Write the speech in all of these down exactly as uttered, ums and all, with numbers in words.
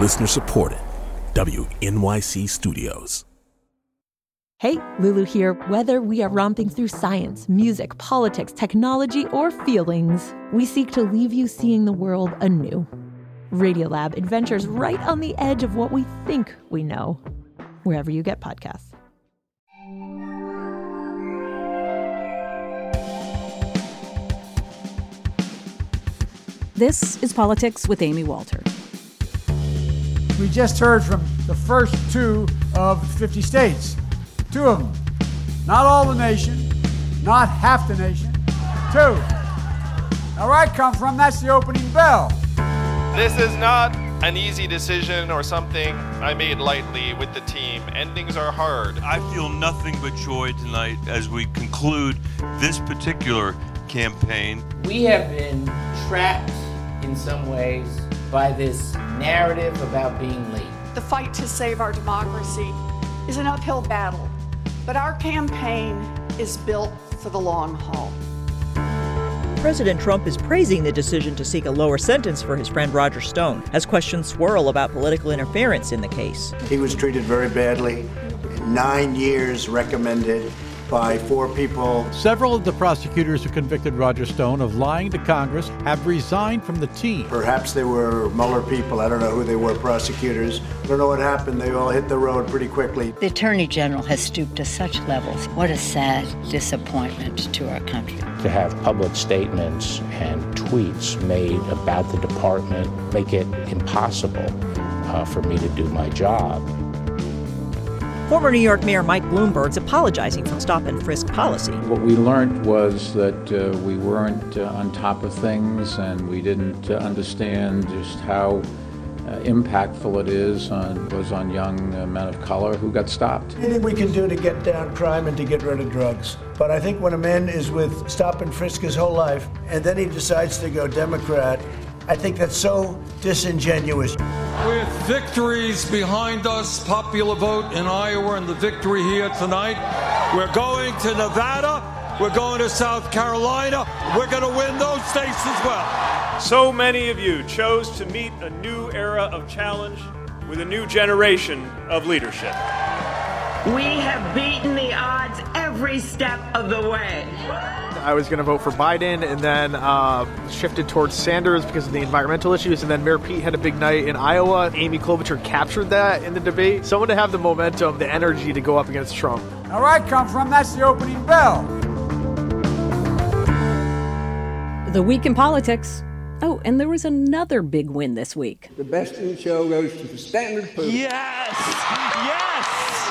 Listener supported. W N Y C Studios. Hey, Lulu here. Whether we are romping through science, music, politics, technology, or feelings, we seek to leave you seeing the world anew. Radiolab adventures right on the edge of what we think we know, wherever you get podcasts. This is Politics with Amy Walter. We just heard from the first two of fifty states. Two of them. Not all the nation, not half the nation. Two. Now, where I come from, that's the opening bell. This is not an easy decision or something I made lightly with the team. Endings are hard. I feel nothing but joy tonight as we conclude this particular campaign. We have been trapped in some ways by this narrative about being late. The fight to save our democracy is an uphill battle, but our campaign is built for the long haul. President Trump is praising the decision to seek a lower sentence for his friend Roger Stone, as questions swirl about political interference in the case. He was treated very badly. Nine years recommended by four people. Several of the prosecutors who convicted Roger Stone of lying to Congress have resigned from the team. Perhaps they were Mueller people. I don't know who they were, prosecutors. I don't know what happened. They all hit the road pretty quickly. The Attorney General has stooped to such levels. What a sad disappointment to our country. To have public statements and tweets made about the department make it impossible uh, for me to do my job. Former New York Mayor Mike Bloomberg's apologizing for stop-and-frisk policy. What we learned was that uh, we weren't uh, on top of things, and we didn't uh, understand just how uh, impactful it is on was on young uh, men of color who got stopped. Anything we can do to get down crime and to get rid of drugs. But I think when a man is with stop and frisk his whole life, and then he decides to go Democrat, I think that's so disingenuous. With victories behind us, popular vote in Iowa and the victory here tonight, we're going to Nevada, we're going to South Carolina, we're going to win those states as well. So many of you chose to meet a new era of challenge with a new generation of leadership. We have beaten the odds every step of the way. I was going to vote for Biden and then uh, shifted towards Sanders because of the environmental issues. And then Mayor Pete had a big night in Iowa. Amy Klobuchar captured that in the debate. Someone to have the momentum, the energy to go up against Trump. Now, where I come from, that's the opening bell. The Week in Politics. Oh, and there was another big win this week. The best in the show goes to the Standard Poop. Yes! Yes!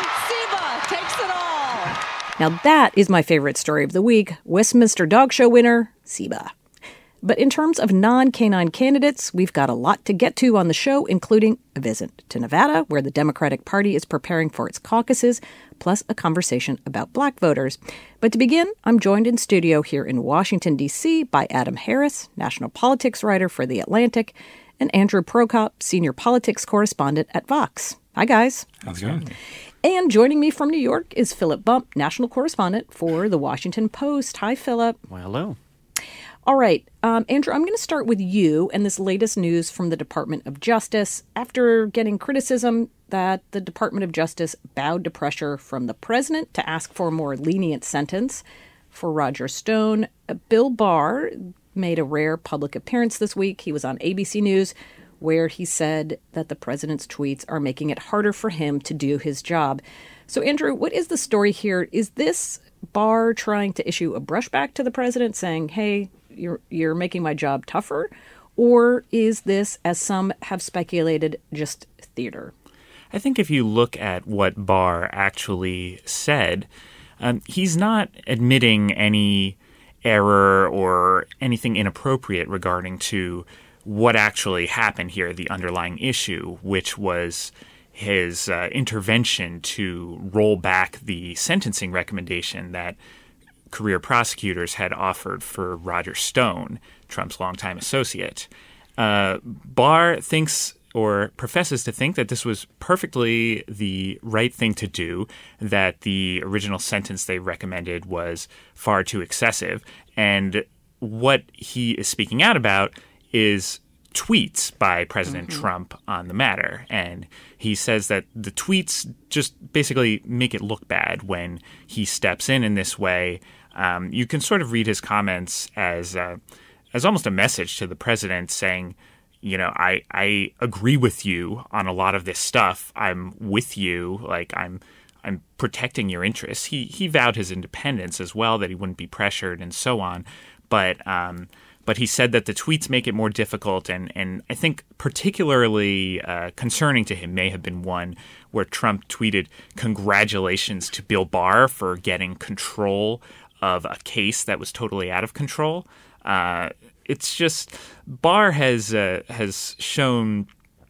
Seba takes it all. Now that is my favorite story of the week, Westminster Dog Show winner, Seba. But in terms of non-canine candidates, we've got a lot to get to on the show, including a visit to Nevada, where the Democratic Party is preparing for its caucuses, plus a conversation about black voters. But to begin, I'm joined in studio here in Washington, D C by Adam Harris, national politics writer for The Atlantic, and Andrew Prokop, senior politics correspondent at Vox. Hi, guys. How's it going? And joining me from New York is Philip Bump, national correspondent for The Washington Post. Hi, Philip. Well, hello. All right, um, Andrew, I'm going to start with you and this latest news from the Department of Justice. After getting criticism that the Department of Justice bowed to pressure from the president to ask for a more lenient sentence for Roger Stone, Bill Barr made a rare public appearance this week. He was on A B C News, where he said that the president's tweets are making it harder for him to do his job. So, Andrew, what is the story here? Is this Barr trying to issue a brushback to the president saying, hey, you're you're making my job tougher? Or is this, as some have speculated, just theater? I think if you look at what Barr actually said, um, he's not admitting any error or anything inappropriate regarding to what actually happened here, the underlying issue, which was his uh, intervention to roll back the sentencing recommendation that career prosecutors had offered for Roger Stone, Trump's longtime associate. Uh, Barr thinks or professes to think that this was perfectly the right thing to do, that the original sentence they recommended was far too excessive. And what he is speaking out about is tweets by President mm-hmm. Trump on the matter. And he says that the tweets just basically make it look bad when he steps in in this way. Um, you can sort of read his comments as uh, as almost a message to the president saying, you know, I, I agree with you on a lot of this stuff. I'm with you. Like, I'm I'm protecting your interests. He he vowed his independence as well, that he wouldn't be pressured and so on. But um, but he said that the tweets make it more difficult. And, and I think particularly uh, concerning to him may have been one where Trump tweeted, "Congratulations to Bill Barr for getting control of a case that was totally out of control." Uh, it's just Barr has uh, has shown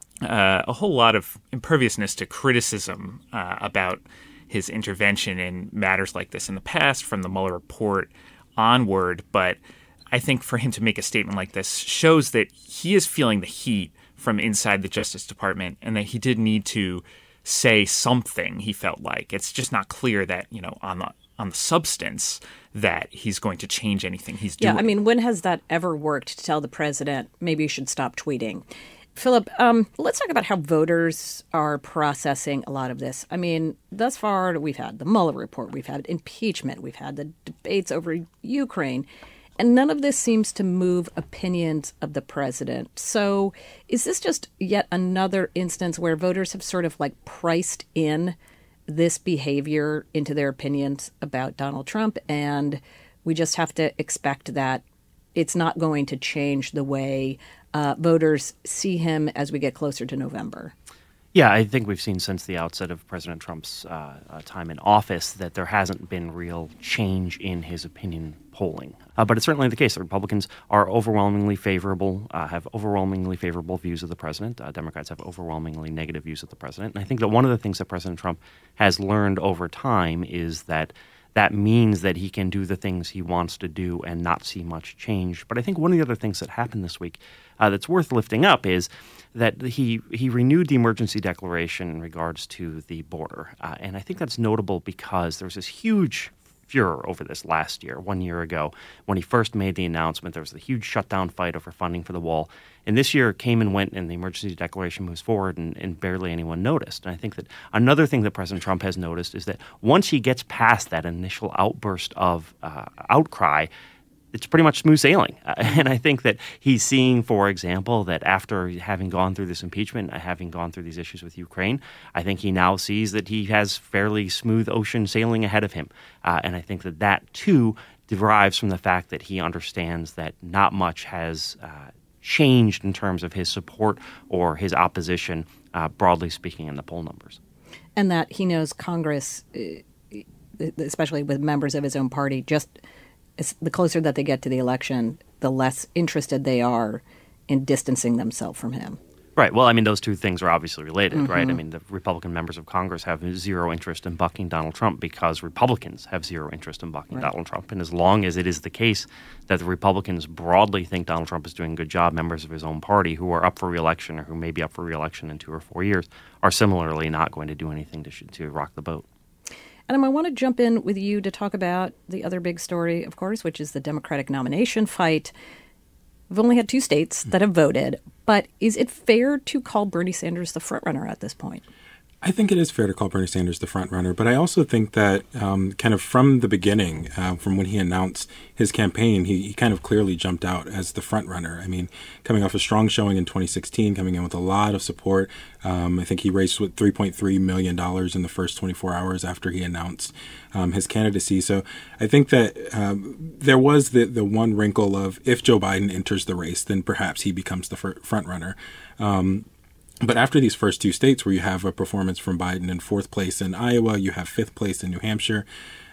uh, a whole lot of imperviousness to criticism uh, about his intervention in matters like this in the past, from the Mueller report onward. But I think for him to make a statement like this shows that he is feeling the heat from inside the Justice Department, and that he did need to say something. He felt like it's just not clear that, you know, on the on the substance that he's going to change anything he's doing. Yeah, I mean, when has that ever worked to tell the president, maybe you should stop tweeting? Philip, um, let's talk about how voters are processing a lot of this. I mean, thus far, we've had the Mueller report, we've had impeachment, we've had the debates over Ukraine, and none of this seems to move opinions of the president. So is this just yet another instance where voters have sort of like priced in this behavior into their opinions about Donald Trump, and we just have to expect that it's not going to change the way uh, voters see him as we get closer to November? Yeah, I think we've seen since the outset of President Trump's uh, uh, time in office that there hasn't been real change in his opinion polling. Uh, but it's certainly the case that Republicans are overwhelmingly favorable, uh, have overwhelmingly favorable views of the president. Uh, Democrats have overwhelmingly negative views of the president. And I think that one of the things that President Trump has learned over time is that that means that he can do the things he wants to do and not see much change. But I think one of the other things that happened this week uh, that's worth lifting up is that he he renewed the emergency declaration in regards to the border. Uh, and I think that's notable because there was this huge furor over this last year, one year ago, when he first made the announcement. There was a huge shutdown fight over funding for the wall. And this year came and went, and the emergency declaration moves forward, and, and barely anyone noticed. And I think that another thing that President Trump has noticed is that once he gets past that initial outburst of uh, outcry, it's pretty much smooth sailing. Uh, and I think that he's seeing, for example, that after having gone through this impeachment, uh, having gone through these issues with Ukraine, I think he now sees that he has fairly smooth ocean sailing ahead of him. Uh, and I think that that, too, derives from the fact that he understands that not much has uh, changed in terms of his support or his opposition, uh, broadly speaking, in the poll numbers. And that he knows Congress, especially with members of his own party, just the closer that they get to the election, the less interested they are in distancing themselves from him. Right. Well, I mean, those two things are obviously related, Mm-hmm. right? I mean, the Republican members of Congress have zero interest in bucking Donald Trump because Republicans have zero interest in bucking Right. Donald Trump. And as long as it is the case that the Republicans broadly think Donald Trump is doing a good job, members of his own party who are up for re-election or who may be up for re-election in two or four years are similarly not going to do anything to, to rock the boat. Adam, I want to jump in with you to talk about the other big story, of course, which is the Democratic nomination fight. We've only had two states that have voted, but is it fair to call Bernie Sanders the frontrunner at this point? I think it is fair to call Bernie Sanders the front runner, but I also think that um, kind of from the beginning, uh, from when he announced his campaign, he, he kind of clearly jumped out as the front runner. I mean, coming off a strong showing in twenty sixteen, coming in with a lot of support. Um, I think he raised with three point three million dollars in the first twenty-four hours after he announced um, his candidacy. So I think that um, there was the, the one wrinkle of if Joe Biden enters the race, then perhaps he becomes the fr- front runner. Um, But after these first two states where you have a performance from Biden in fourth place in Iowa, you have fifth place in New Hampshire,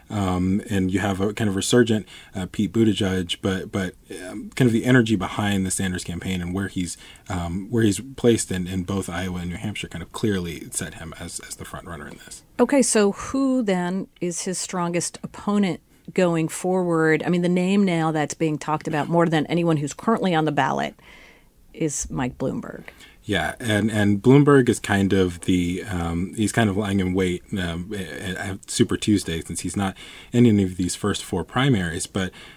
um, and you have a kind of resurgent uh, Pete Buttigieg, but but um, kind of the energy behind the Sanders campaign and where he's um, where he's placed in, in both Iowa and New Hampshire kind of clearly set him as, as the front runner in this. Okay, so who then is his strongest opponent going forward? I mean, the name now that's being talked about more than anyone who's currently on the ballot is Mike Bloomberg. Yeah, and, and Bloomberg is kind of the um, he's kind of lying in wait um, at Super Tuesday since he's not in any of these first four primaries. But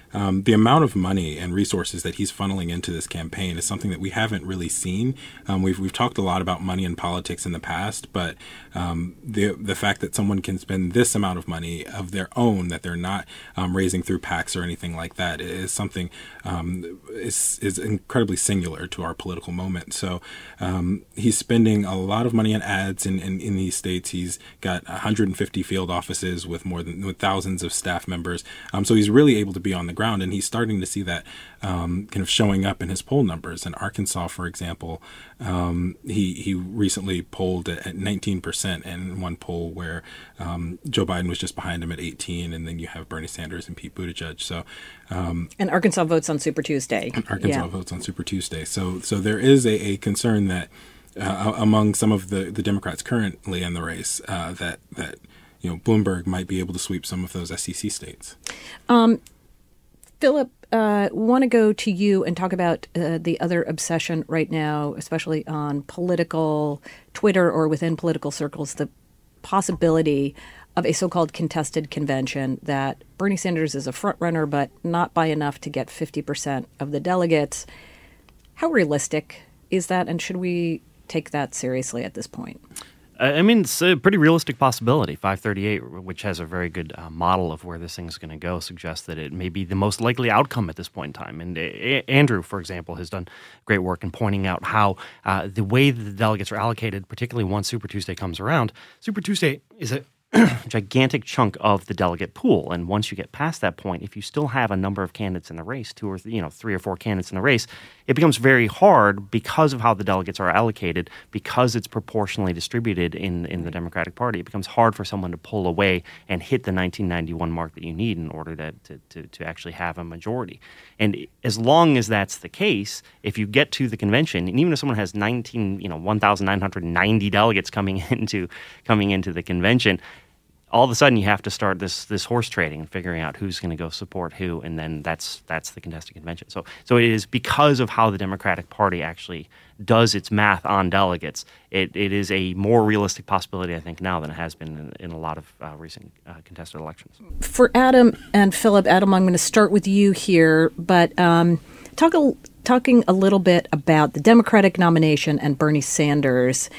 um, the amount of money and resources that he's funneling into this campaign is something that we haven't really seen. Um, we've we've talked a lot about money in politics in the past, but um, the the fact that someone can spend this amount of money of their own that they're not um, raising through PACs or anything like that is something um, is is incredibly singular to our political moment. So um, he's spending a lot of money on ads in, in, in these states. He's got one hundred fifty field offices with more than with thousands of staff members. Um, so he's really able to be on the ground, and he's starting to see that um, kind of showing up in his poll numbers. In Arkansas, for example, um, he he recently polled at, at nineteen percent in one poll where um, Joe Biden was just behind him at eighteen, and then you have Bernie Sanders and Pete Buttigieg. So, um, and Arkansas votes on Super Tuesday. Arkansas yeah. votes on Super Tuesday. So, so there is a, a concern that uh, among some of the, the Democrats currently in the race uh, that that you know Bloomberg might be able to sweep some of those S E C states. Um, Philip, uh, want to go to you and talk about uh, the other obsession right now, especially on political Twitter or within political circles, the possibility of a so-called contested convention that Bernie Sanders is a front runner, but not by enough to get fifty percent of the delegates. How realistic is that, and should we take that seriously at this point? I mean, it's a pretty realistic possibility. five thirty-eight, which has a very good uh, model of where this thing is going to go, suggests that it may be the most likely outcome at this point in time. And uh, a- Andrew, for example, has done great work in pointing out how uh, the way that the delegates are allocated, particularly once Super Tuesday comes around, Super Tuesday is a gigantic chunk of the delegate pool. And once you get past that point, if you still have a number of candidates in the race, two or th- you know three or four candidates in the race, it becomes very hard because of how the delegates are allocated, because it's proportionally distributed in, in the Democratic Party. It becomes hard for someone to pull away and hit the nineteen ninety-one mark that you need in order to, to, to, to actually have a majority. And as long as that's the case, if you get to the convention, and even if someone has nineteen, you know, one thousand nine hundred ninety delegates coming into coming into the convention, all of a sudden you have to start this this horse trading and figuring out who's going to go support who, and then that's that's the contested convention. So so it is because of how the Democratic Party actually does its math on delegates. It it is a more realistic possibility, I think, now than it has been in, in a lot of uh, recent uh, contested elections. For Adam and Philip, Adam, I'm going to start with you here, but um, talk a, talking a little bit about the Democratic nomination and Bernie Sanders.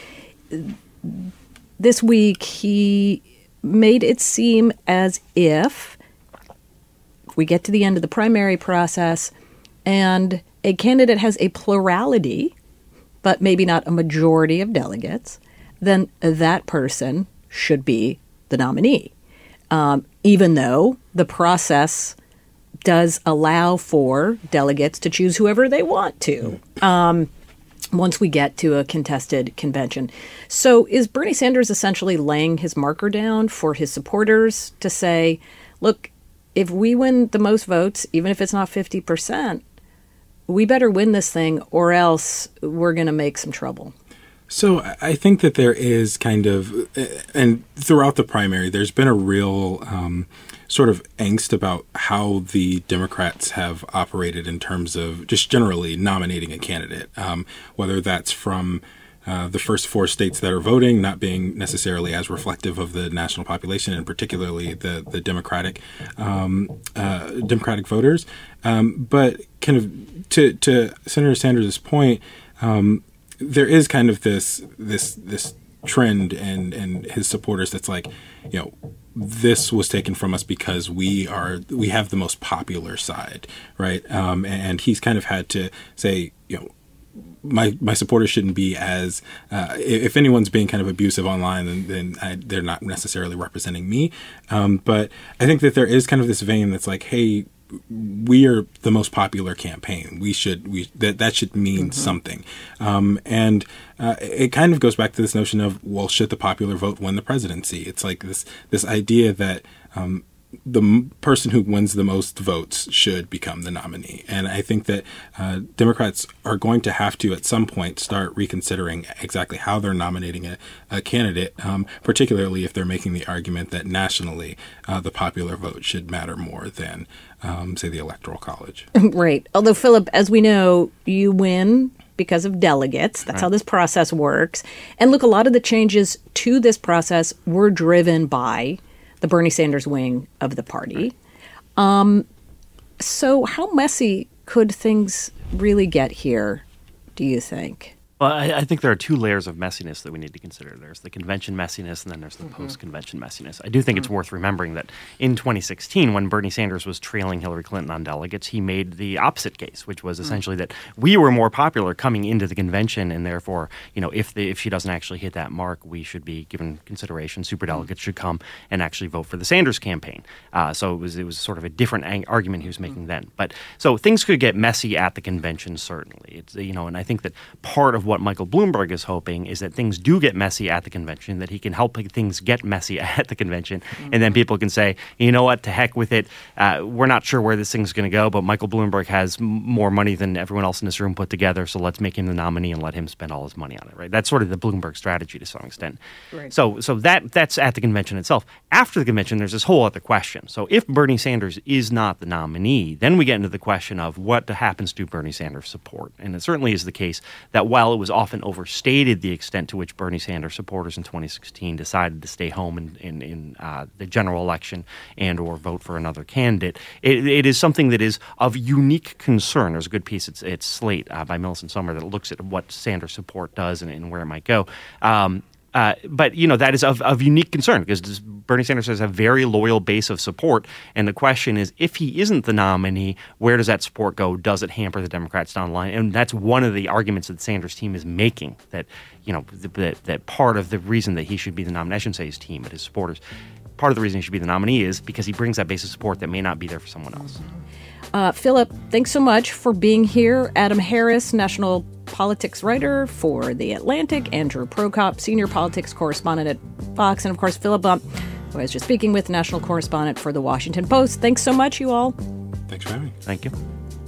This week, he made it seem as if we get to the end of the primary process and a candidate has a plurality, but maybe not a majority of delegates, then that person should be the nominee, um, even though the process does allow for delegates to choose whoever they want to. Um, once we get to a contested convention. So is Bernie Sanders essentially laying his marker down for his supporters to say, look, if we win the most votes, even if it's not fifty percent, we better win this thing or else we're going to make some trouble? So I think that there is kind of, and throughout the primary, there's been a real um, sort of angst about how the Democrats have operated in terms of just generally nominating a candidate, um, whether that's from uh, the first four states that are voting not being necessarily as reflective of the national population, and particularly the the Democratic um, uh, Democratic voters. Um, but kind of to to Senator Sanders' point, um, there is kind of this this this trend and and his supporters that's like, you know, this was taken from us because we are we have the most popular side, right? Um, and he's kind of had to say, you know, my my supporters shouldn't be as uh, if anyone's being kind of abusive online, then, then I, they're not necessarily representing me. Um, but I think that there is kind of this vein that's like, hey, we are the most popular campaign. We should we that that should mean mm-hmm. something. Um, and uh, it kind of goes back to this notion of, well, should the popular vote win the presidency? It's like this this idea that um, the m- person who wins the most votes should become the nominee. And I think that uh, Democrats are going to have to, at some point, start reconsidering exactly how they're nominating a, a candidate, um, particularly if they're making the argument that nationally uh, the popular vote should matter more than, um, say, the Electoral College. Right. Although, Philip, as we know, you win because of delegates. That's right. How this process works. And look, a lot of the changes to this process were driven by the Bernie Sanders wing of the party. Um, So how messy could things really get here, do you think? Well, I, I think there are two layers of messiness that we need to consider. There's the convention messiness, and then there's the mm-hmm. post-convention messiness. I do think mm-hmm. it's worth remembering that in twenty sixteen, when Bernie Sanders was trailing Hillary Clinton on delegates, he made the opposite case, which was essentially mm-hmm. that we were more popular coming into the convention, and therefore, you know, if the if she doesn't actually hit that mark, we should be given consideration. Superdelegates mm-hmm. should come and actually vote for the Sanders campaign. Uh, so it was it was sort of a different ang- argument he was making mm-hmm. then. But so things could get messy at the convention, certainly. It's you know, and I think that part of what Michael Bloomberg is hoping is that things do get messy at the convention, that he can help things get messy at the convention, mm-hmm. and then people can say, you know what, to heck with it. Uh, we're not sure where this thing's going to go, but Michael Bloomberg has m- more money than everyone else in this room put together, so let's make him the nominee and let him spend all his money on it, right? That's sort of the Bloomberg strategy to some extent. Right. So so that that's at the convention itself. After the convention, there's this whole other question. So if Bernie Sanders is not the nominee, then we get into the question of what happens to Bernie Sanders' support. And it certainly is the case that while it was often overstated the extent to which Bernie Sanders supporters in twenty sixteen decided to stay home in, in, in uh, the general election and or vote for another candidate, it, it is something that is of unique concern. There's a good piece, it's, it's Slate uh, by Millicent Sommer, that looks at what Sanders support does and, and where it might go. Um, Uh, but, you know, that is of, of unique concern because Bernie Sanders has a very loyal base of support. And the question is, if he isn't the nominee, where does that support go? Does it hamper the Democrats down the line? And that's one of the arguments that the Sanders team is making, that, you know, that, that part of the reason that he should be the nominee, I shouldn't say his team, but his supporters, part of the reason he should be the nominee is because he brings that base of support that may not be there for someone else. Uh, Philip, thanks so much for being here. Adam Harris, national politics writer for The Atlantic. Andrew Prokop, senior politics correspondent at Fox. And, of course, Philip Bump, who I was just speaking with, national correspondent for The Washington Post. Thanks so much, you all. Thanks for having me. Thank you.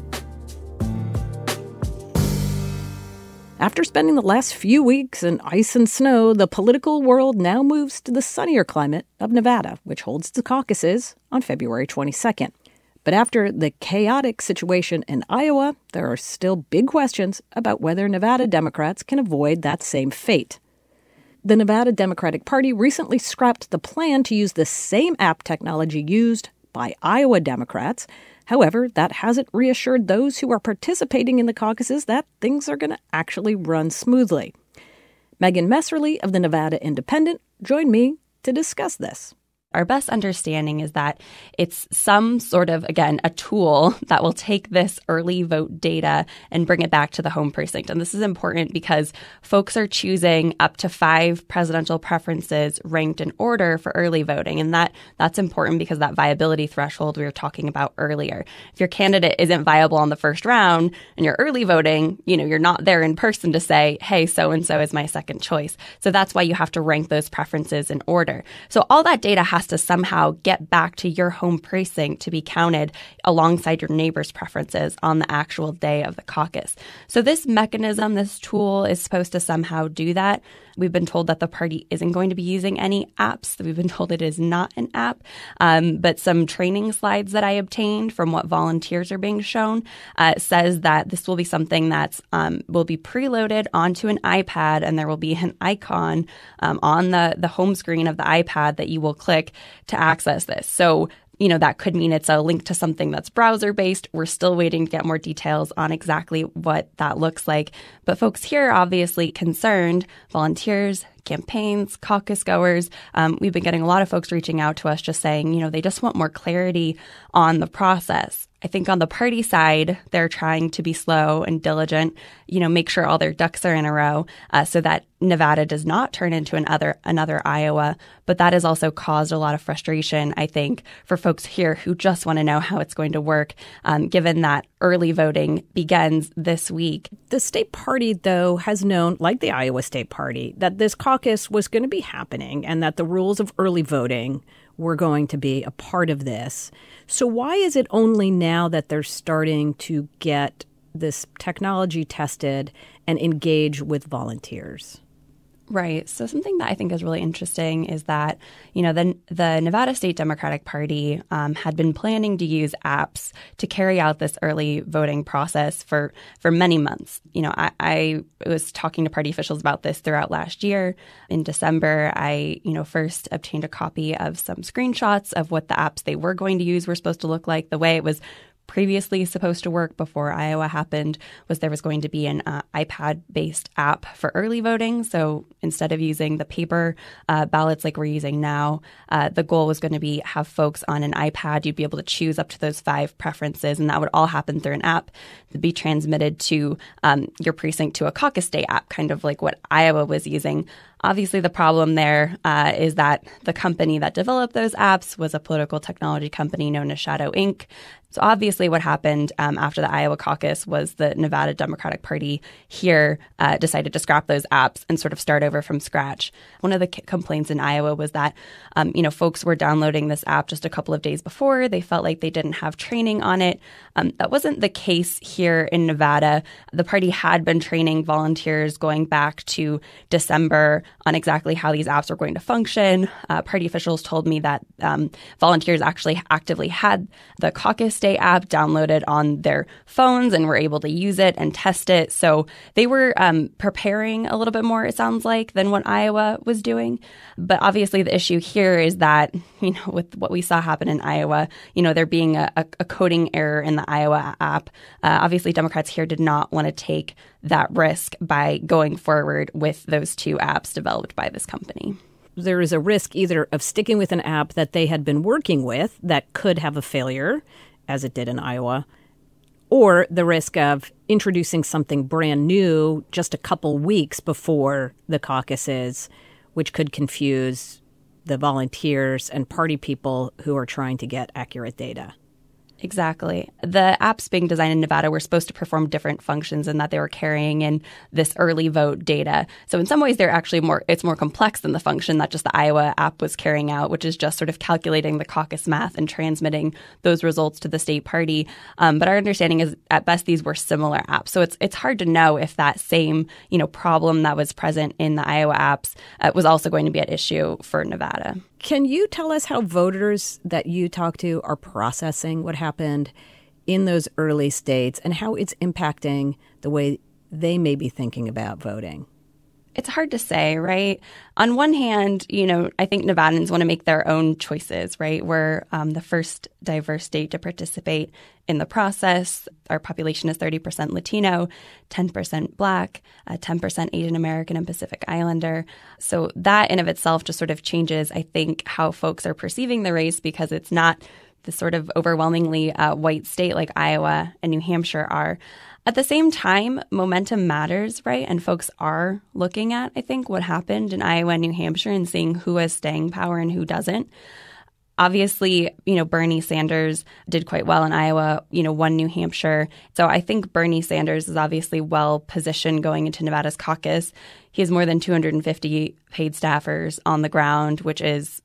After spending the last few weeks in ice and snow, the political world now moves to the sunnier climate of Nevada, which holds the caucuses on February twenty-second. But after the chaotic situation in Iowa, there are still big questions about whether Nevada Democrats can avoid that same fate. The Nevada Democratic Party recently scrapped the plan to use the same app technology used by Iowa Democrats. However, that hasn't reassured those who are participating in the caucuses that things are going to actually run smoothly. Megan Messerly of the Nevada Independent joined me to discuss this. Our best understanding is that it's some sort of, again, a tool that will take this early vote data and bring it back to the home precinct. And this is important because folks are choosing up to five presidential preferences ranked in order for early voting. And that that's important because that viability threshold we were talking about earlier. If your candidate isn't viable on the first round and you're early voting, you know, you're not there in person to say, hey, so-and-so is my second choice. So that's why you have to rank those preferences in order. So all that data has to somehow get back to your home precinct to be counted alongside your neighbor's preferences on the actual day of the caucus. So this mechanism, this tool is supposed to somehow do that. We've been told that the party isn't going to be using any apps. We've been told it is not an app. Um, but some training slides that I obtained from what volunteers are being shown uh, says that this will be something that's um, will be preloaded onto an iPad, and there will be an icon um, on the, the home screen of the iPad that you will click to access this. So you know, that could mean it's a link to something that's browser-based. We're still waiting to get more details on exactly what that looks like. But folks here are obviously concerned, volunteers, campaigns, caucus goers. Um, we've been getting a lot of folks reaching out to us just saying, you know, they just want more clarity on the process. I think on the party side, they're trying to be slow and diligent, you know, make sure all their ducks are in a row uh, so that Nevada does not turn into another another Iowa. But that has also caused a lot of frustration, I think, for folks here who just want to know how it's going to work, um, given that early voting begins this week. The state party, though, has known, like the Iowa State Party, that this caucus was going to be happening and that the rules of early voting were going to be a part of this. So why is it only now that they're starting to get this technology tested and engage with volunteers? Right. So something that I think is really interesting is that, you know, the, the Nevada State Democratic Party um, had been planning to use apps to carry out this early voting process for, for many months. You know, I, I was talking to party officials about this throughout last year. In December, I, you know, first obtained a copy of some screenshots of what the apps they were going to use were supposed to look like. The way it was previously supposed to work before Iowa happened was there was going to be an uh, iPad-based app for early voting. So instead of using the paper uh, ballots like we're using now, uh, the goal was going to be have folks on an iPad. You'd be able to choose up to those five preferences, and that would all happen through an app to be transmitted to um, your precinct to a caucus day app, kind of like what Iowa was using. Obviously, the problem there uh, is that the company that developed those apps was a political technology company known as Shadow Incorporated. So obviously what happened um, after the Iowa caucus was the Nevada Democratic Party here uh, decided to scrap those apps and sort of start over from scratch. One of the c- complaints in Iowa was that, um, you know, folks were downloading this app just a couple of days before. They felt like they didn't have training on it. Um, that wasn't the case here in Nevada. The party had been training volunteers going back to December on exactly how these apps were going to function. Uh, party officials told me that um, volunteers actually actively had the caucus day app downloaded on their phones and were able to use it and test it. So they were um, preparing a little bit more, it sounds like, than what Iowa was doing. But obviously the issue here is that, you know, with what we saw happen in Iowa, you know, there being a, a coding error in the Iowa app, uh, obviously Democrats here did not want to take that risk by going forward with those two apps developed by this company. There is a risk either of sticking with an app that they had been working with that could have a failure, as it did in Iowa, or the risk of introducing something brand new just a couple weeks before the caucuses, which could confuse the volunteers and party people who are trying to get accurate data. Exactly. The apps being designed in Nevada were supposed to perform different functions in that they were carrying in this early vote data. So in some ways, they're actually more, it's more complex than the function that just the Iowa app was carrying out, which is just sort of calculating the caucus math and transmitting those results to the state party. Um, but our understanding is at best, these were similar apps. So it's it's hard to know if that same, you know, problem that was present in the Iowa apps uh, was also going to be at issue for Nevada. Can you tell us how voters that you talk to are processing what happened in those early states and how it's impacting the way they may be thinking about voting? It's hard to say, right? On one hand, you know, I think Nevadans want to make their own choices, right? We're um, the first diverse state to participate in the process. Our population is thirty percent Latino, ten percent Black, uh, ten percent Asian American and Pacific Islander. So that in of itself just sort of changes, I think, how folks are perceiving the race because it's not the sort of overwhelmingly uh, white state like Iowa and New Hampshire are. At the same time, momentum matters, right? And folks are looking at, I think, what happened in Iowa and New Hampshire and seeing who has staying power and who doesn't. Obviously, you know, Bernie Sanders did quite well in Iowa, you know, won New Hampshire. So I think Bernie Sanders is obviously well positioned going into Nevada's caucus. He has more than two hundred fifty paid staffers on the ground, which is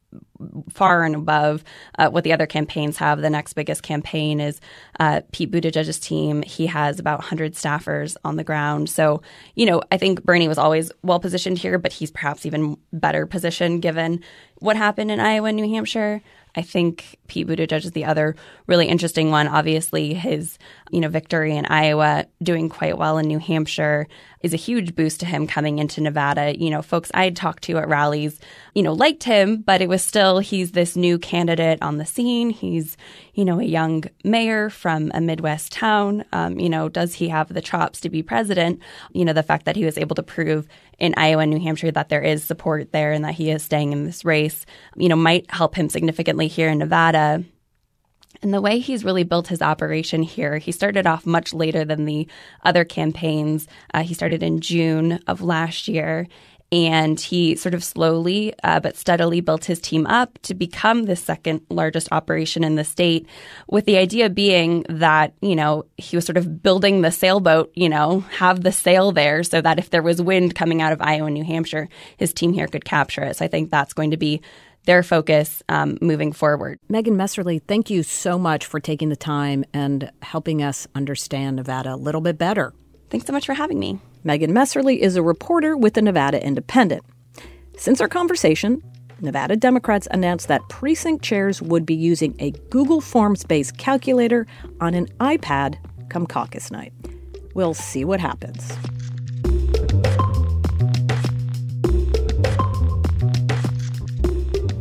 far and above uh, what the other campaigns have. The next biggest campaign is uh, Pete Buttigieg's team. He has about one hundred staffers on the ground. So, you know, I think Bernie was always well positioned here, but he's perhaps even better positioned given what happened in Iowa and New Hampshire. I think Pete Buttigieg is the other really interesting one. Obviously, his, you know, victory in Iowa, doing quite well in New Hampshire is a huge boost to him coming into Nevada. You know, folks I'd talked to at rallies, you know, liked him, but it was still, he's this new candidate on the scene. He's, you know, a young mayor from a Midwest town. Um, you know, does he have the chops to be president? You know, the fact that he was able to prove in Iowa and New Hampshire that there is support there and that he is staying in this race, you know, might help him significantly here in Nevada. And the way he's really built his operation here, he started off much later than the other campaigns. Uh, he started in June of last year. And he sort of slowly uh, but steadily built his team up to become the second largest operation in the state, with the idea being that, you know, he was sort of building the sailboat, you know, have the sail there so that if there was wind coming out of Iowa and New Hampshire, his team here could capture it. So I think that's going to be their focus um, moving forward. Megan Messerly, thank you so much for taking the time and helping us understand Nevada a little bit better. Thanks so much for having me. Megan Messerly is a reporter with the Nevada Independent. Since our conversation, Nevada Democrats announced that precinct chairs would be using a Google Forms-based calculator on an iPad come caucus night. We'll see what happens.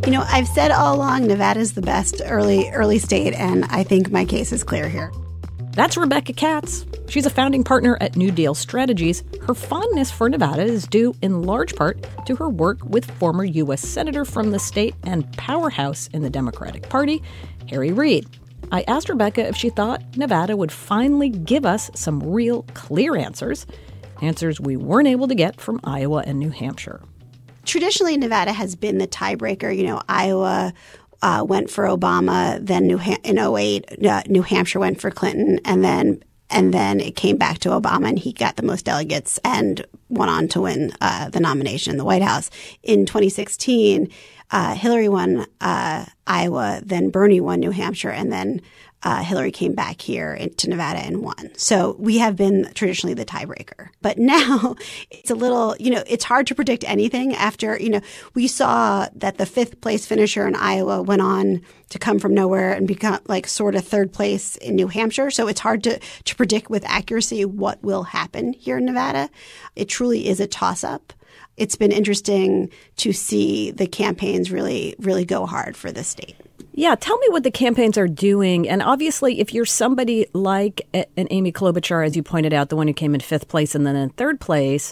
You know, I've said all along Nevada's the best early early state, and I think my case is clear here. That's Rebecca Katz. She's a founding partner at New Deal Strategies. Her fondness for Nevada is due in large part to her work with former U S Senator from the state and powerhouse in the Democratic Party, Harry Reid. I asked Rebecca if she thought Nevada would finally give us some real clear answers, answers we weren't able to get from Iowa and New Hampshire. Traditionally, Nevada has been the tiebreaker. You know, Iowa uh, went for Obama, then New ha- in oh eight, uh, New Hampshire went for Clinton, and then and then it came back to Obama, and he got the most delegates and went on to win uh, the nomination in the White House. In twenty sixteen, uh, Hillary won uh, Iowa, then Bernie won New Hampshire, and then Uh, Hillary came back here into Nevada and won. So we have been traditionally the tiebreaker. But now it's a little, you know, it's hard to predict anything after, you know, we saw that the fifth place finisher in Iowa went on to come from nowhere and become like sort of third place in New Hampshire. So it's hard to, to predict with accuracy what will happen here in Nevada. It truly is a toss-up. It's been interesting to see the campaigns really, really go hard for the state. Yeah, tell me what the campaigns are doing. And obviously, if you're somebody like an Amy Klobuchar, as you pointed out, the one who came in fifth place and then in third place,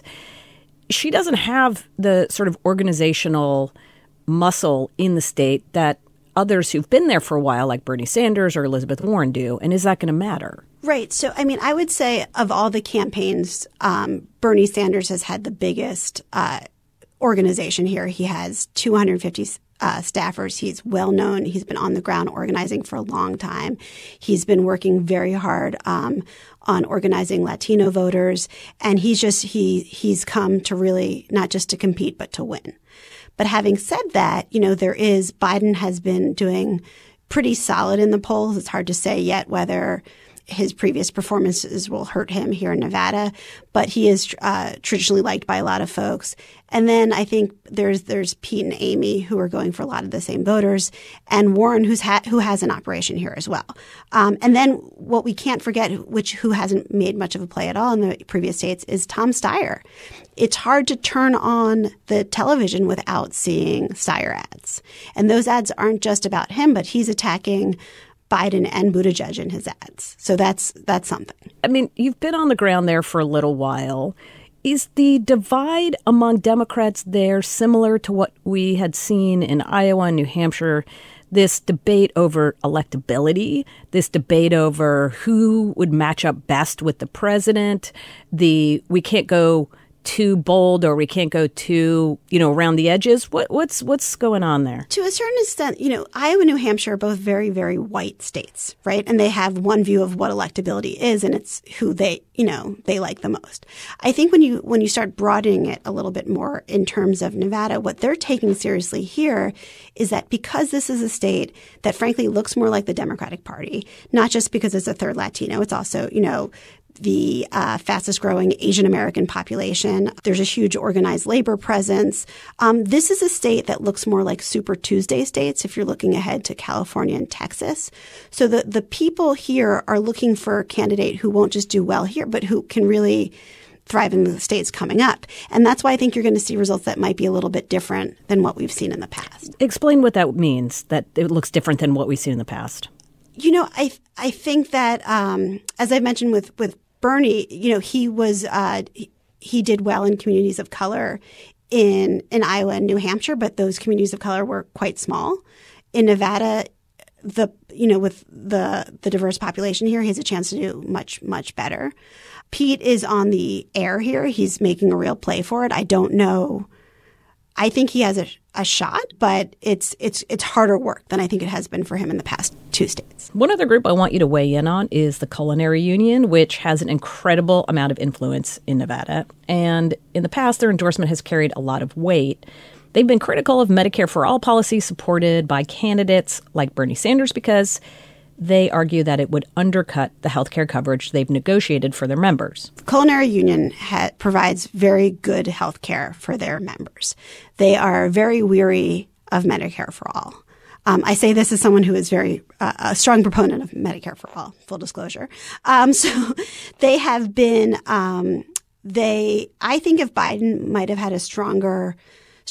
she doesn't have the sort of organizational muscle in the state that others who've been there for a while, like Bernie Sanders or Elizabeth Warren, do. And is that going to matter? Right. So, I mean, I would say of all the campaigns, um, Bernie Sanders has had the biggest uh, organization here. He has two hundred fifty Uh, staffers. He's well known. He's been on the ground organizing for a long time. He's been working very hard um, on organizing Latino voters, and he's just he he's come to really not just to compete but to win. But having said that, you know, there is Biden has been doing pretty solid in the polls. It's hard to say yet whether his previous performances will hurt him here in Nevada, but he is uh, traditionally liked by a lot of folks. And then I think there's there's Pete and Amy who are going for a lot of the same voters, and Warren who's ha- who has an operation here as well. Um, and then what we can't forget, which who hasn't made much of a play at all in the previous states, is Tom Steyer. It's hard to turn on the television without seeing Steyer ads, and those ads aren't just about him, but he's attacking Biden and Buttigieg in his ads. So that's that's something. I mean, you've been on the ground there for a little while. Is the divide among Democrats there similar to what we had seen in Iowa and New Hampshire? This debate over electability, this debate over who would match up best with the president, the we can't go too bold or we can't go too, you know, around the edges. What, what's what's going on there? To a certain extent, you know, Iowa and New Hampshire are both very, very white states, right? And they have one view of what electability is, and it's who they, you know, they like the most. I think when you when you start broadening it a little bit more in terms of Nevada, what they're taking seriously here is that because this is a state that frankly looks more like the Democratic Party, not just because it's a third Latino, it's also, you know, the uh, fastest growing Asian American population. There's a huge organized labor presence. Um, this is a state that looks more like Super Tuesday states if you're looking ahead to California and Texas. So the, the people here are looking for a candidate who won't just do well here, but who can really thrive in the states coming up. And that's why I think you're going to see results that might be a little bit different than what we've seen in the past. Explain what that means, that it looks different than what we've seen in the past. You know, I I think that, um, as I mentioned with, with Bernie, you know, he was uh, he, he did well in communities of color in in Iowa and New Hampshire, but those communities of color were quite small. In Nevada, the you know, with the the diverse population here, he has a chance to do much, much better. Pete is on the air here. He's making a real play for it. I don't know. I think he has a, a shot, but it's it's it's harder work than I think it has been for him in the past two states. One other group I want you to weigh in on is the Culinary Union, which has an incredible amount of influence in Nevada. And in the past, their endorsement has carried a lot of weight. They've been critical of Medicare for All policy supported by candidates like Bernie Sanders because they argue that it would undercut the health care coverage they've negotiated for their members. The Culinary Union ha- provides very good health care for their members. They are very weary of Medicare for All. Um, I say this as someone who is very uh, a strong proponent of Medicare for All, full disclosure. Um, so they have been, um, they, I think if Biden might have had a stronger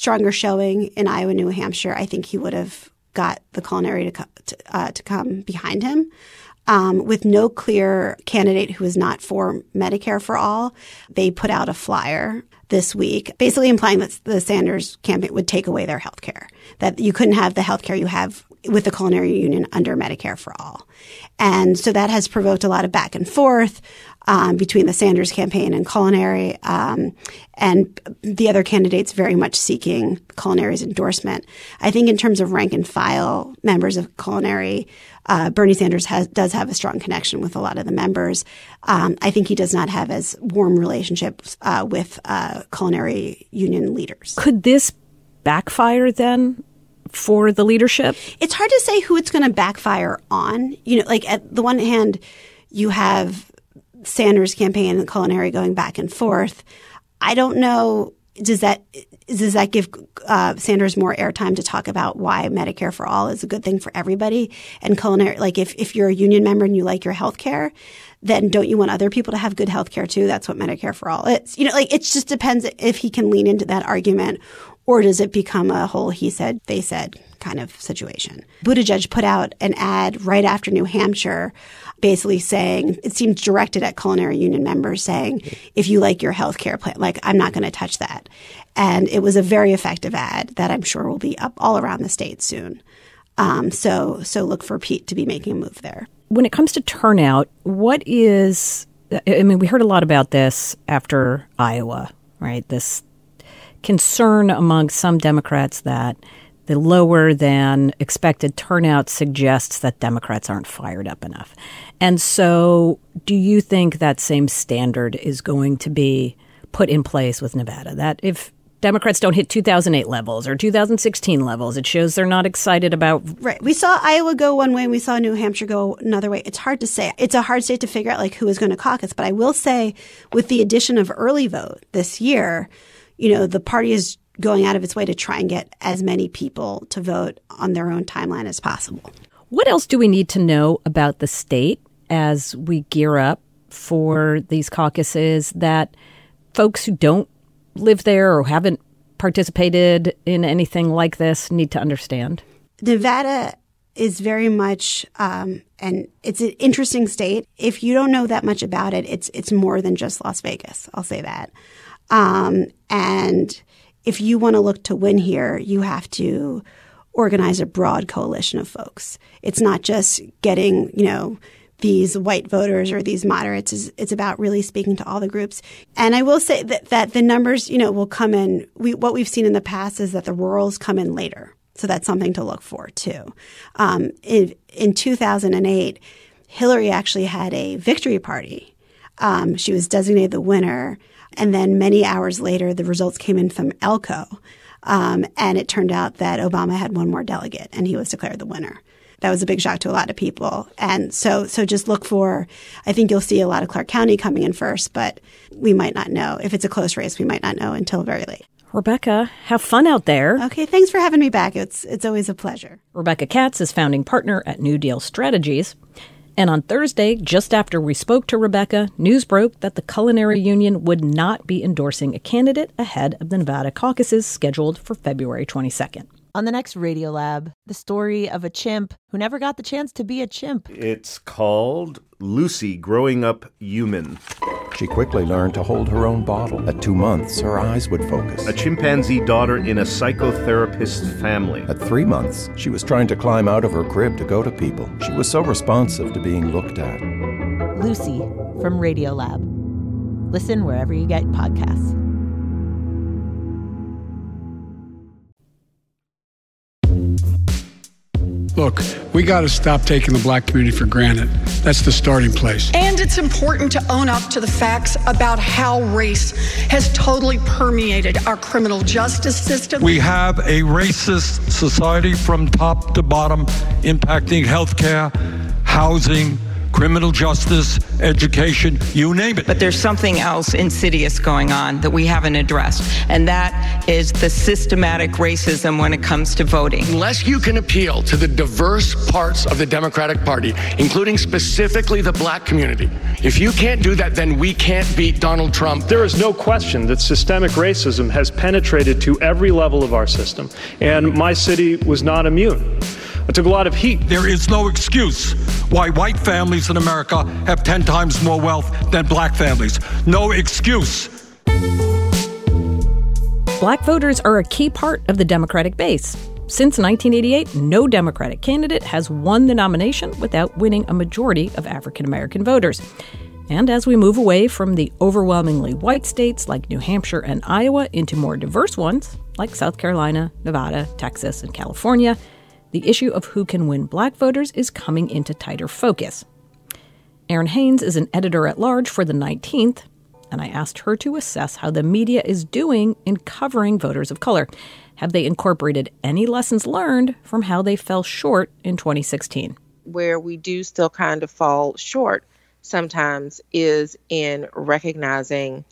stronger showing in Iowa, New Hampshire, I think he would have got the culinary to, co- to, uh, to come behind him. Um, with no clear candidate who is not for Medicare for all, they put out a flyer this week, basically implying that the Sanders campaign would take away their health care, that you couldn't have the health care you have with the Culinary Union under Medicare for all. And so that has provoked a lot of back and forth um, between the Sanders campaign and Culinary, um, and the other candidates very much seeking Culinary's endorsement. I think in terms of rank and file members of Culinary, uh, Bernie Sanders has, does have a strong connection with a lot of the members. Um, I think he does not have as warm relationships uh, with uh, Culinary Union leaders. Could this backfire then for the leadership? It's hard to say who it's going to backfire on. You know, like at the one hand, you have Sanders campaign and Culinary going back and forth. I don't know. Does that does that give uh, Sanders more airtime to talk about why Medicare for all is a good thing for everybody? And Culinary, like if, if you're a union member and you like your health care, then don't you want other people to have good health care too? That's what Medicare for all is. You know, like it just depends if he can lean into that argument, or does it become a whole he said, they said kind of situation? Buttigieg put out an ad right after New Hampshire basically saying, it seems directed at Culinary Union members saying, if you like your health care plan, like I'm not going to touch that. And it was a very effective ad that I'm sure will be up all around the state soon. Um, so, so look for Pete to be making a move there. When it comes to turnout, what is, I mean, we heard a lot about this after Iowa, right? This concern among some Democrats that the lower than expected turnout suggests that Democrats aren't fired up enough. And so do you think that same standard is going to be put in place with Nevada? That if Democrats don't hit two thousand eight levels or two thousand sixteen levels, it shows they're not excited about. Right. We saw Iowa go one way and we saw New Hampshire go another way. It's hard to say. It's a hard state to figure out like who is going to caucus. But I will say with the addition of early vote this year, you know, the party is going out of its way to try and get as many people to vote on their own timeline as possible. What else do we need to know about the state as we gear up for these caucuses that folks who don't live there or haven't participated in anything like this need to understand? Nevada is very much, um, and it's an interesting state. If you don't know that much about it, it's it's more than just Las Vegas. I'll say that. Um, and if you want to look to win here, you have to organize a broad coalition of folks. It's not just getting, you know, these white voters or these moderates. It's, it's about really speaking to all the groups. And I will say that, that the numbers, you know, will come in. We, what we've seen in the past is that the rurals come in later. So that's something to look for, too. Um, in, in two thousand eight, Hillary actually had a victory party. Um, she was designated the winner. And then many hours later, the results came in from Elko. Um, and it turned out that Obama had one more delegate and he was declared the winner. That was a big shock to a lot of people. And so so just look for, I think you'll see a lot of Clark County coming in first, but we might not know. If it's a close race, we might not know until very late. Rebecca, have fun out there. Okay, thanks for having me back. It's it's always a pleasure. Rebecca Katz is founding partner at New Deal Strategies. And on Thursday, just after we spoke to Rebecca, news broke that the Culinary Union would not be endorsing a candidate ahead of the Nevada caucuses scheduled for February twenty-second. On the next Radiolab, the story of a chimp who never got the chance to be a chimp. It's called Lucy Growing Up Human. She quickly learned to hold her own bottle. At two months, her eyes would focus. A chimpanzee daughter in a psychotherapist's family. At three months, she was trying to climb out of her crib to go to people. She was so responsive to being looked at. Lucy from Radiolab. Listen wherever you get podcasts. Look, we got to stop taking the black community for granted. That's the starting place. And it's important to own up to the facts about how race has totally permeated our criminal justice system. We have a racist society from top to bottom, impacting healthcare, housing, criminal justice, education, you name it. But there's something else insidious going on that we haven't addressed, and that is the systematic racism when it comes to voting. Unless you can appeal to the diverse parts of the Democratic Party, including specifically the black community, if you can't do that, then we can't beat Donald Trump. There is no question that systemic racism has penetrated to every level of our system, and my city was not immune. It took a lot of heat. There is no excuse why white families in America have ten times more wealth than black families. No excuse. Black voters are a key part of the Democratic base. Since nineteen eighty-eight, no Democratic candidate has won the nomination without winning a majority of African American voters. And as we move away from the overwhelmingly white states like New Hampshire and Iowa into more diverse ones like South Carolina, Nevada, Texas, and California, the issue of who can win black voters is coming into tighter focus. Erin Haynes is an editor-at-large for The nineteenth, and I asked her to assess how the media is doing in covering voters of color. Have they incorporated any lessons learned from how they fell short in twenty sixteen? Where we do still kind of fall short sometimes is in recognizing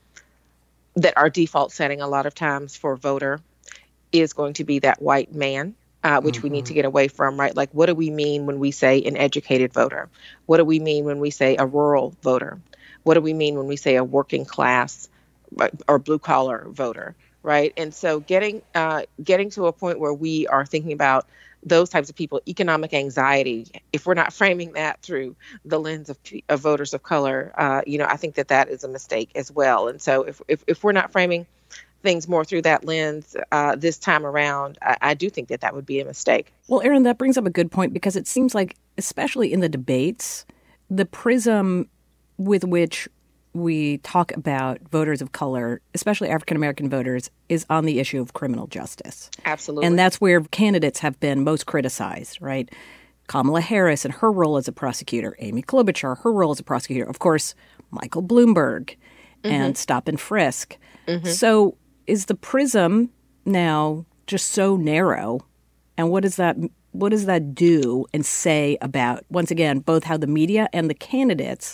that our default setting a lot of times for voter is going to be that white man. Uh, which mm-hmm. we need to get away from, right? Like, what do we mean when we say an educated voter? What do we mean when we say a rural voter? What do we mean when we say a working class or blue collar voter, right? And so getting uh, getting to a point where we are thinking about those types of people, economic anxiety, if we're not framing that through the lens of, of voters of color, uh, you know, I think that that is a mistake as well. And so if if, if we're not framing things more through that lens uh, this time around, I, I do think that that would be a mistake. Well, Erin, that brings up a good point, because it seems like, especially in the debates, the prism with which we talk about voters of color, especially African-American voters, is on the issue of criminal justice. Absolutely. And that's where candidates have been most criticized, right? Kamala Harris and her role as a prosecutor, Amy Klobuchar, her role as a prosecutor, of course, Michael Bloomberg, mm-hmm. and stop and frisk. Mm-hmm. So is the prism now just so narrow, and what does that what does that do and say about, once again, both how the media and the candidates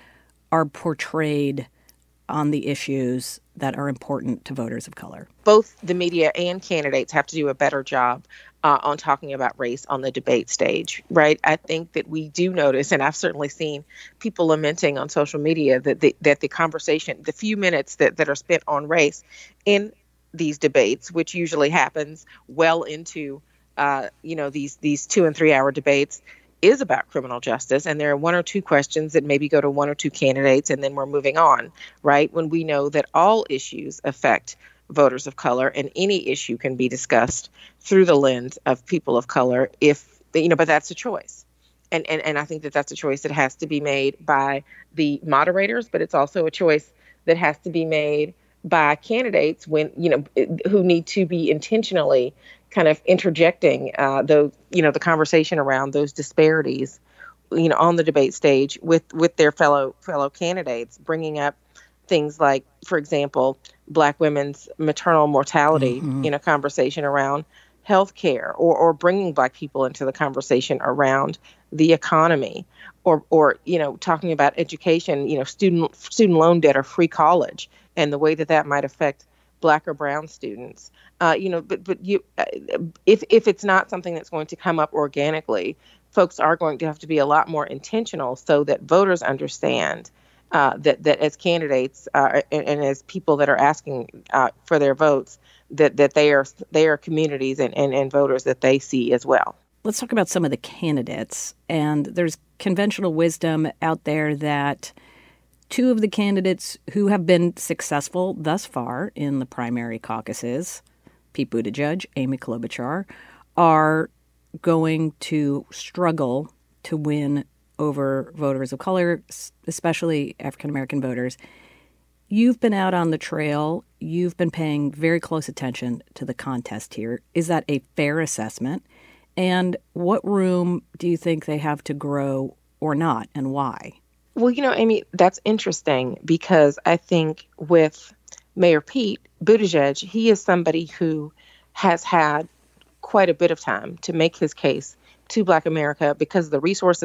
are portrayed on the issues that are important to voters of color? Both the media and candidates have to do a better job uh, on talking about race on the debate stage, right? I think that we do notice, and I've certainly seen people lamenting on social media that the, that the conversation, the few minutes that, that are spent on race in these debates, which usually happens well into, uh, you know, these these two and three hour debates, is about criminal justice. And there are one or two questions that maybe go to one or two candidates, and then we're moving on, right? When we know that all issues affect voters of color, and any issue can be discussed through the lens of people of color, if, you know, but that's a choice. And, and, and I think that that's a choice that has to be made by the moderators, but it's also a choice that has to be made by candidates when, you know, who need to be intentionally kind of interjecting uh, those, you know, the conversation around those disparities, you know, on the debate stage with, with their fellow fellow candidates, bringing up things like, for example, Black women's maternal mortality mm-hmm. in a conversation around health care, or, or bringing Black people into the conversation around the economy, or, or, you know, talking about education, you know, student student loan debt or free college, and the way that that might affect Black or brown students. Uh, you know, but but you, uh, if if it's not something that's going to come up organically, folks are going to have to be a lot more intentional so that voters understand uh, that that as candidates uh, and, and as people that are asking uh, for their votes, that that they are they are communities and, and, and voters that they see as well. Let's talk about some of the candidates. And there's conventional wisdom out there that two of the candidates who have been successful thus far in the primary caucuses, Pete Buttigieg, Amy Klobuchar, are going to struggle to win over voters of color, especially African-American voters. You've been out on the trail. You've been paying very close attention to the contest here. Is that a fair assessment? And what room do you think they have to grow or not, and why? Well, you know, Amy, that's interesting, because I think with Mayor Pete Buttigieg, he is somebody who has had quite a bit of time to make his case to Black America because of the resources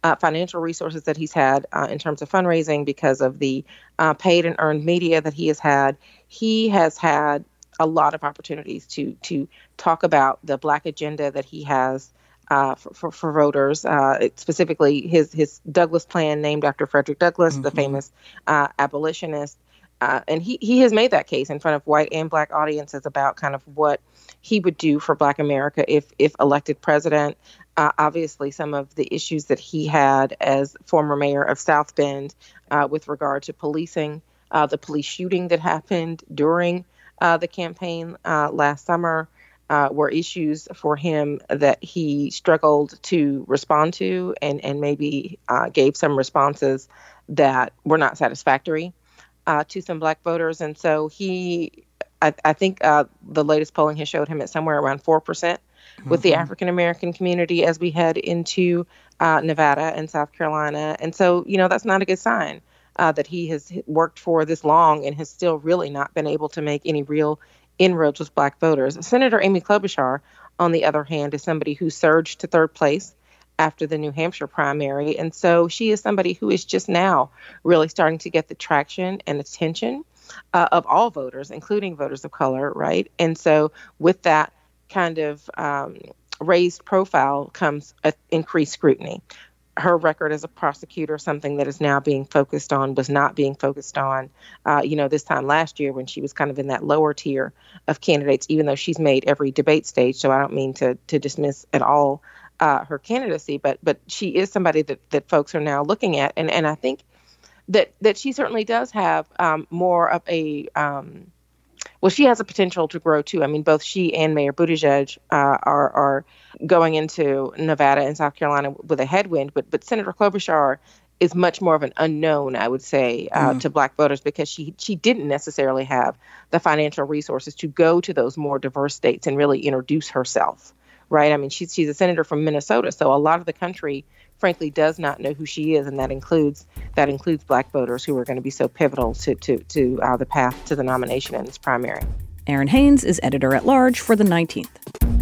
uh, financial resources that he's had uh, in terms of fundraising, because of the uh, paid and earned media that he has had. He has had a lot of opportunities to to talk about the Black agenda that he has uh, for, for, for voters, uh, specifically his, his Douglass Plan, named after Frederick Douglass, mm-hmm. the famous uh, abolitionist. Uh, and he, he has made that case in front of white and Black audiences about kind of what he would do for Black America if if elected president. Uh, obviously, some of the issues that he had as former mayor of South Bend uh, with regard to policing, uh, the police shooting that happened during uh, the campaign uh, last summer, uh, were issues for him that he struggled to respond to, and, and maybe uh, gave some responses that were not satisfactory uh, to some Black voters. And so he, I, I think uh, the latest polling has showed him at somewhere around four percent with mm-hmm. the African-American community as we head into uh, Nevada and South Carolina. And so, you know, that's not a good sign uh, that he has worked for this long and has still really not been able to make any real inroads with Black voters. Senator Amy Klobuchar, on the other hand, is somebody who surged to third place after the New Hampshire primary. And so she is somebody who is just now really starting to get the traction and attention uh, of all voters, including voters of color, right? And so with that kind of um, raised profile comes a increased scrutiny. Her record as a prosecutor, something that is now being focused on, was not being focused on, uh, you know, this time last year when she was kind of in that lower tier of candidates, even though she's made every debate stage. So I don't mean to to dismiss at all uh, her candidacy, but but she is somebody that, that folks are now looking at. And, and I think that, that she certainly does have um, more of a... Um, Well, she has a potential to grow, too. I mean, both she and Mayor Buttigieg uh, are are going into Nevada and South Carolina with a headwind. But but Senator Klobuchar is much more of an unknown, I would say, uh, mm. to Black voters, because she she didn't necessarily have the financial resources to go to those more diverse states and really introduce herself. Right. I mean, she's she's a senator from Minnesota. So a lot of the country, frankly, does not know who she is. And that includes that includes Black voters who are going to be so pivotal to to, to uh, the path to the nomination in this primary. Erin Haynes is editor at large for The nineteenth.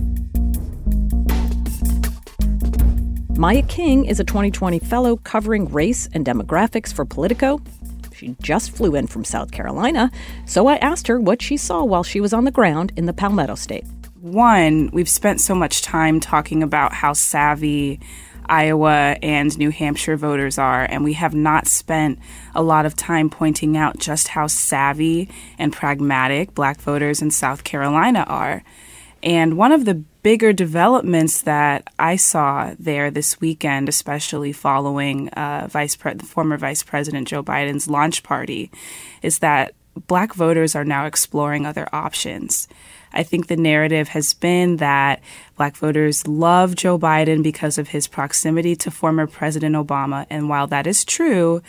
Maya King is a twenty twenty fellow covering race and demographics for Politico. She just flew in from South Carolina, so I asked her what she saw while she was on the ground in the Palmetto State. One, we've spent so much time talking about how savvy Iowa and New Hampshire voters are, and we have not spent a lot of time pointing out just how savvy and pragmatic Black voters in South Carolina are. And one of the bigger developments that I saw there this weekend, especially following uh, Vice Pre- the former Vice President Joe Biden's launch party, is that Black voters are now exploring other options. I think the narrative has been that Black voters love Joe Biden because of his proximity to former President Obama. And while that is true,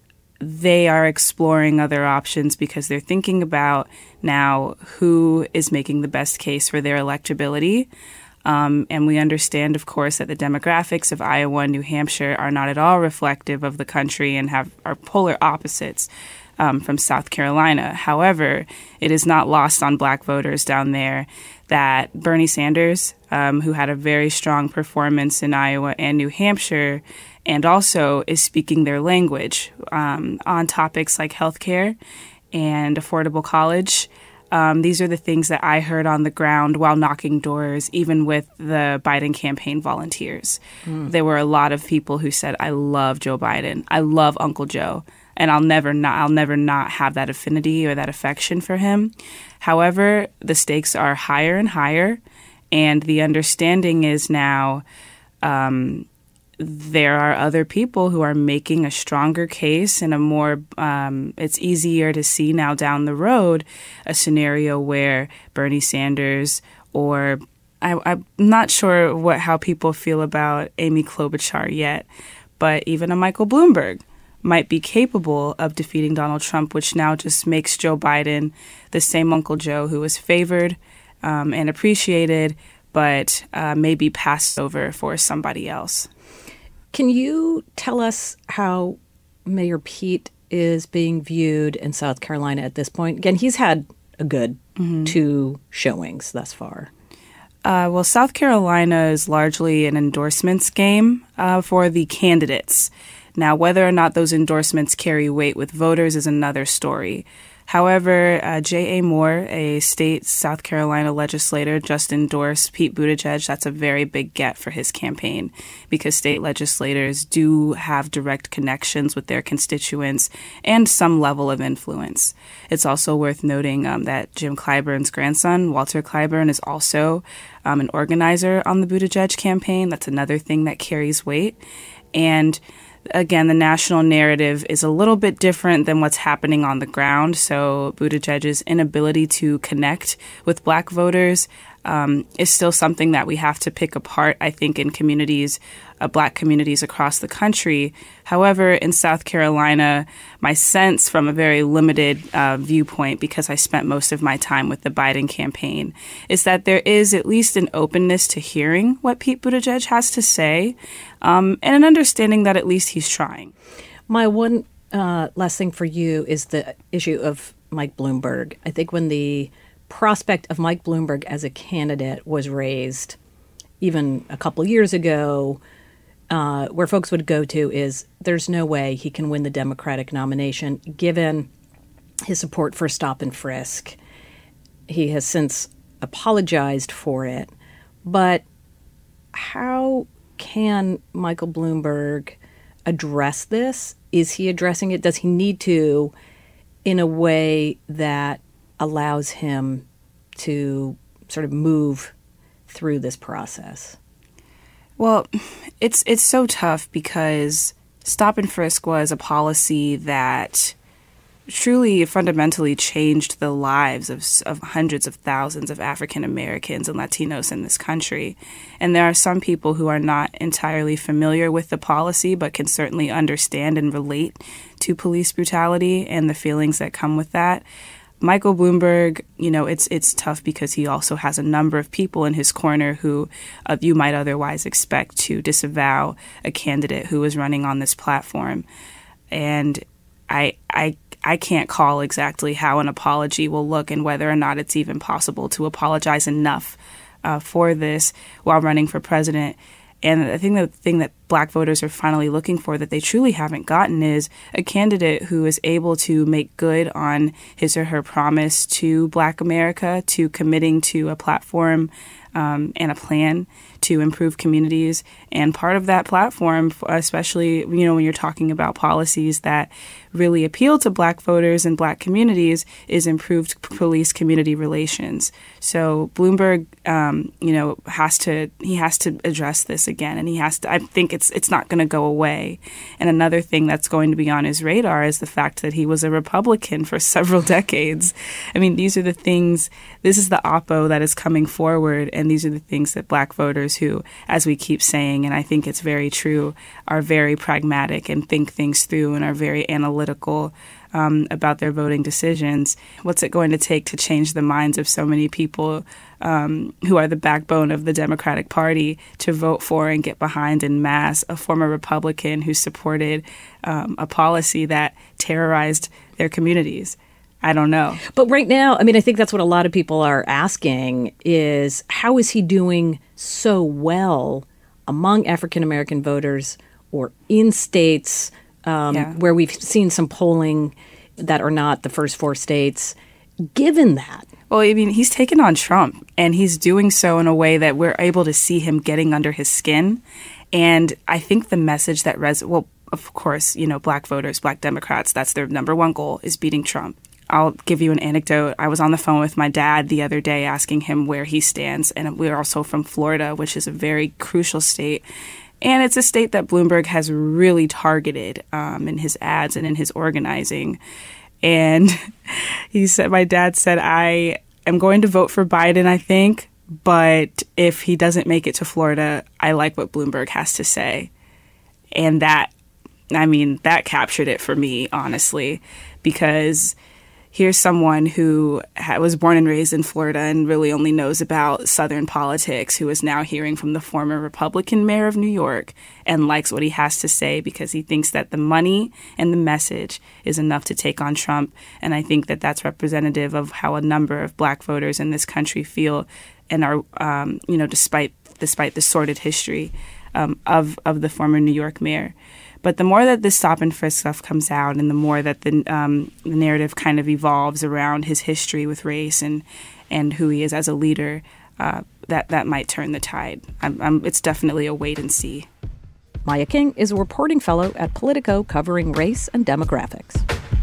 they are exploring other options because they're thinking about now who is making the best case for their electability. Um, and we understand, of course, that the demographics of Iowa and New Hampshire are not at all reflective of the country and have are polar opposites Um, from South Carolina. However, it is not lost on Black voters down there that Bernie Sanders, um, who had a very strong performance in Iowa and New Hampshire, and also is speaking their language um, on topics like healthcare and affordable college. Um, these are the things that I heard on the ground while knocking doors, even with the Biden campaign volunteers. Mm. There were a lot of people who said, I love Joe Biden. I love Uncle Joe. And I'll never not I'll never not have that affinity or that affection for him. However, the stakes are higher and higher, and the understanding is now um, there are other people who are making a stronger case and a more um, it's easier to see now down the road a scenario where Bernie Sanders or I, I'm not sure what how people feel about Amy Klobuchar yet, but even a Michael Bloomberg might be capable of defeating Donald Trump, which now just makes Joe Biden the same Uncle Joe who was favored um, and appreciated, but uh, maybe passed over for somebody else. Can you tell us how Mayor Pete is being viewed in South Carolina at this point? Again, he's had a good mm-hmm. two showings thus far. Uh, well, South Carolina is largely an endorsements game uh, for the candidates. Now, whether or not those endorsements carry weight with voters is another story. However, uh, J A. Moore, a state South Carolina legislator, just endorsed Pete Buttigieg. That's a very big get for his campaign because state legislators do have direct connections with their constituents and some level of influence. It's also worth noting um, that Jim Clyburn's grandson, Walter Clyburn, is also um, an organizer on the Buttigieg campaign. That's another thing that carries weight. And again, the national narrative is a little bit different than what's happening on the ground. So Buttigieg's inability to connect with black voters um, is still something that we have to pick apart, I think, in communities, uh, black communities across the country. However, in South Carolina, my sense from a very limited uh, viewpoint, because I spent most of my time with the Biden campaign, is that there is at least an openness to hearing what Pete Buttigieg has to say um, and an understanding that at least he's trying. My one uh, last thing for you is the issue of Mike Bloomberg. I think when the prospect of Mike Bloomberg as a candidate was raised even a couple years ago, uh, where folks would go to is there's no way he can win the Democratic nomination given his support for stop and frisk. He has since apologized for it. But how can Michael Bloomberg address this? Is he addressing it? Does he need to in a way that allows him to sort of move through this process? Well, it's it's so tough because stop and frisk was a policy that truly fundamentally changed the lives of, of hundreds of thousands of African Americans and Latinos in this country. And there are some people who are not entirely familiar with the policy, but can certainly understand and relate to police brutality and the feelings that come with that. Michael Bloomberg, you know, it's it's tough because he also has a number of people in his corner who uh, you might otherwise expect to disavow a candidate who is running on this platform. And I I I can't call exactly how an apology will look and whether or not it's even possible to apologize enough uh, for this while running for president. And I think the thing that black voters are finally looking for that they truly haven't gotten is a candidate who is able to make good on his or her promise to black America, to committing to a platform um, and a plan to improve communities. And part of that platform, especially, you know, when you're talking about policies that really appeal to black voters and black communities, is improved police community relations. So Bloomberg, um, you know, has to he has to address this again, and he has to. I think it's it's not going to go away. And another thing that's going to be on his radar is the fact that he was a Republican for several decades. I mean, these are the things. This is the oppo that is coming forward, and these are the things that black voters who, as we keep saying, and I think it's very true, are very pragmatic and think things through and are very analytical um, about their voting decisions. What's it going to take to change the minds of so many people um, who are the backbone of the Democratic Party to vote for and get behind en masse a former Republican who supported um, a policy that terrorized their communities? I don't know. But right now, I mean, I think that's what a lot of people are asking is how is he doing so well among African-American voters or in states um, yeah. where we've seen some polling that are not the first four states, given that? Well, I mean, he's taken on Trump, and he's doing so in a way that we're able to see him getting under his skin. And I think the message that res- well, of course, you know, black voters, black Democrats, that's their number one goal is beating Trump. I'll give you an anecdote. I was on the phone with my dad the other day asking him where he stands. And we're also from Florida, which is a very crucial state. And it's a state that Bloomberg has really targeted um, in his ads and in his organizing. And he said, my dad said, I am going to vote for Biden, I think. But if he doesn't make it to Florida, I like what Bloomberg has to say. And that, I mean, that captured it for me, honestly, because here's someone who ha- was born and raised in Florida and really only knows about Southern politics, who is now hearing from the former Republican mayor of New York and likes what he has to say because he thinks that the money and the message is enough to take on Trump. And I think that that's representative of how a number of black voters in this country feel and are, um, you know, despite despite the sordid history um, of of the former New York mayor. But the more that this stop and frisk stuff comes out, and the more that the, um, the narrative kind of evolves around his history with race and and who he is as a leader, uh, that that might turn the tide. I'm, I'm, it's definitely a wait and see. Maya King is a reporting fellow at Politico covering race and demographics.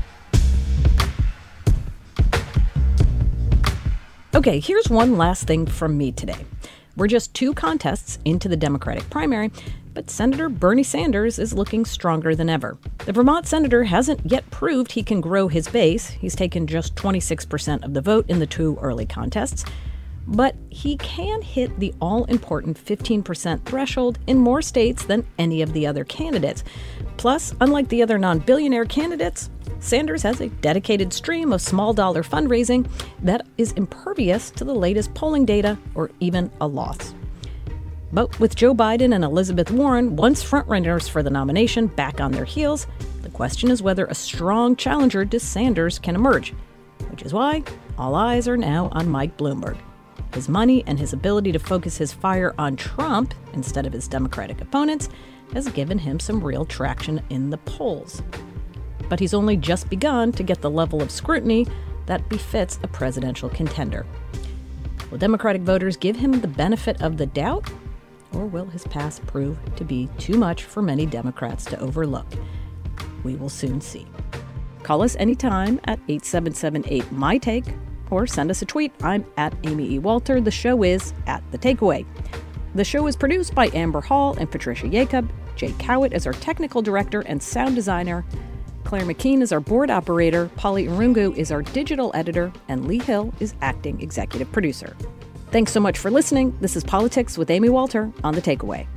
Okay, here's one last thing from me today. We're just two contests into the Democratic primary, but Senator Bernie Sanders is looking stronger than ever. The Vermont senator hasn't yet proved he can grow his base. He's taken just twenty-six percent of the vote in the two early contests. But he can hit the all-important fifteen percent threshold in more states than any of the other candidates. Plus, unlike the other non-billionaire candidates, Sanders has a dedicated stream of small-dollar fundraising that is impervious to the latest polling data or even a loss. But with Joe Biden and Elizabeth Warren, once frontrunners for the nomination, back on their heels, the question is whether a strong challenger to Sanders can emerge, which is why all eyes are now on Mike Bloomberg. His money and his ability to focus his fire on Trump instead of his Democratic opponents has given him some real traction in the polls. But he's only just begun to get the level of scrutiny that befits a presidential contender. Will Democratic voters give him the benefit of the doubt? Or will his past prove to be too much for many Democrats to overlook? We will soon see. Call us anytime at eight seven seven eight, M Y Take, or send us a tweet. I'm at Amy E. Walter. The show is at The Takeaway. The show is produced by Amber Hall and Patricia Jacob. Jay Cowett is our technical director and sound designer. Claire McKean is our board operator. Polly Irungu is our digital editor. And Lee Hill is acting executive producer. Thanks so much for listening. This is Politics with Amy Walter on The Takeaway.